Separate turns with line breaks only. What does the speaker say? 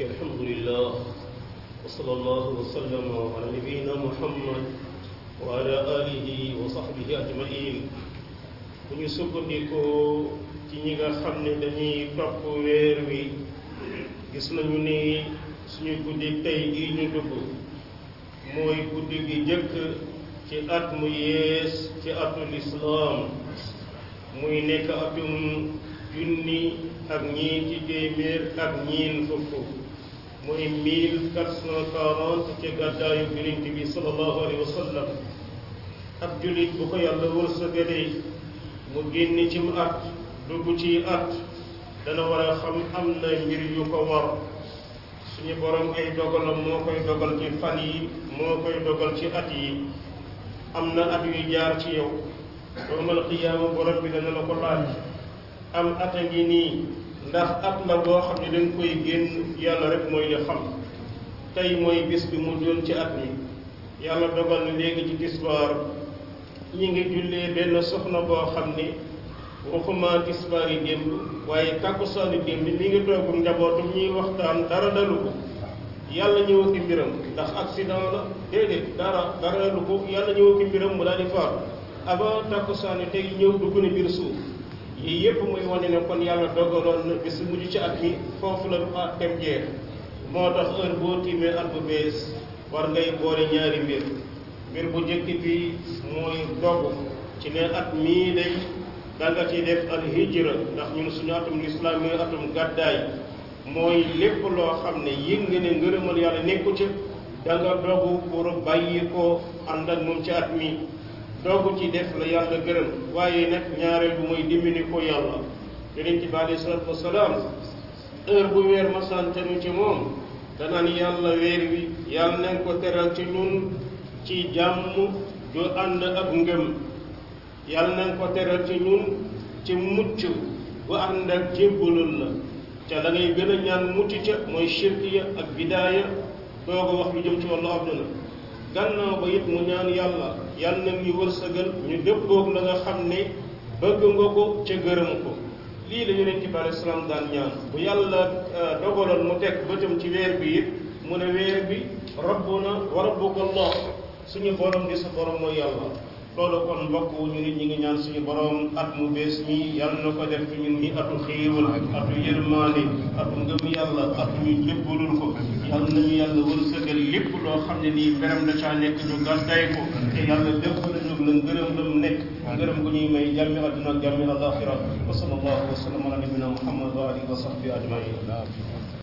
الحمد لله وصلى الله وسلم على نبينا محمد وعلى آله وصحبه أجمعين bu ñu sukkandikoo ci ñi nga xam ne dañuy topp weer wi gis nañu ni suñu guddi tey gi ñu dugg mooy guddi gi jëkk ci at mu yees ci atul islaam muy nekk atum junni ak ñeenti téeméer ak ñeent fukk muy 1440 ci gàddaayu Yonent bi sallallahu alayhi wa sallam ab jullit bu ko yàlla wërsëgalee mu génn ci at dugg ci at dana war a xam am na mbir yu ko war suñu borom ay dogalam moo koy dogal ci fan yi moo koy dogal ci at yi am na at yu jaar ci yow yawmal qiyaama borom bi dana la ko laaj am at a ngi nii ndax at la boo xam ne dañ koy génn yàlla rek mooy li xam tey mooy bis bi mu doon ci at mi yàlla dogal na léegi ci tisbaar ñi ngi jullee benn soxna boo xam ne waxuma tisbaar yi démb waaye tàkkusaani démb mi ngi toogum njabootum ñuy waxtaan dara dalu ko yàlla ñëw ki mbiram ndax accident la déedéet dara dalu ko yàlla ñëw ki mbiram mu daal di faatu avant tàkkusaani tey ñëw dugg na biir suuf yii yépp muy wane ne kon yàlla dogaloon na bis mujj ci at mi foofu la at dem jeex moo tax heure boo tiimee at bu bees war ngay boole ñaari mbir bu njëkk bi mooy dogu ci ne at mii day danga ci def al hijra ndax ñun suñu atum lislaam mooy atum gàddaay mooy lépp loo xam ne yëg nga ne ngërëmal yàlla nekku ci danga dogu pour bàyyi ko ànd ak moom ci at mi dogu ci def la yàlla gërëm waaye nag ñaareel bi mooy dimbali ko yàlla Yonent bi alayhi salaatu wasalaam heure bu weer masantenu ci moom danaan yàlla weer wi yàlla nañ ko teral ci ñun ci jàmm ju ànd ak ngëm yàlla nañ ko teral ci ñun ci mucc bu ànd ak jébbalul la ca la ngay gën a ñaan mucc ca mooy shirkiya ak bidaaya doog a wax lu jëm ci wàllu àdduna gannaaw ba it mu ñaan yàlla yàlla nag ñu wërsëgal ñu dëppoog la nga xam ne bëgg nga ko ca gërëm ko lii la Yonent bi alayhi salaam daan ñaan bu yàlla dogaloon mu teg bëtam ci weer bi it mu ne weer bi rabbuna wa rabbuka Allah suñu borom di sa borom mooy yàlla loolu kon mbokk ñu nit ñi ngi ñaan suñu borom at mu bees mi yàlla na ko def ñun ni atu xéewal atu yërmaane atu ngëm yàlla atu ñu jébbalul ko yàlla nañu yàlla wërsëgal lépp loo xam ne nii mberam da caa nekk ñu gàddaay ko te yàlla lépp lañu la ngërëm la mu nekk ngërëm gu ñuy may jàmmi àdduna ak jàmmi alaxira wa sallallahu wa sallam ala nabina muhammad wa alihi wa sahbihi ajmain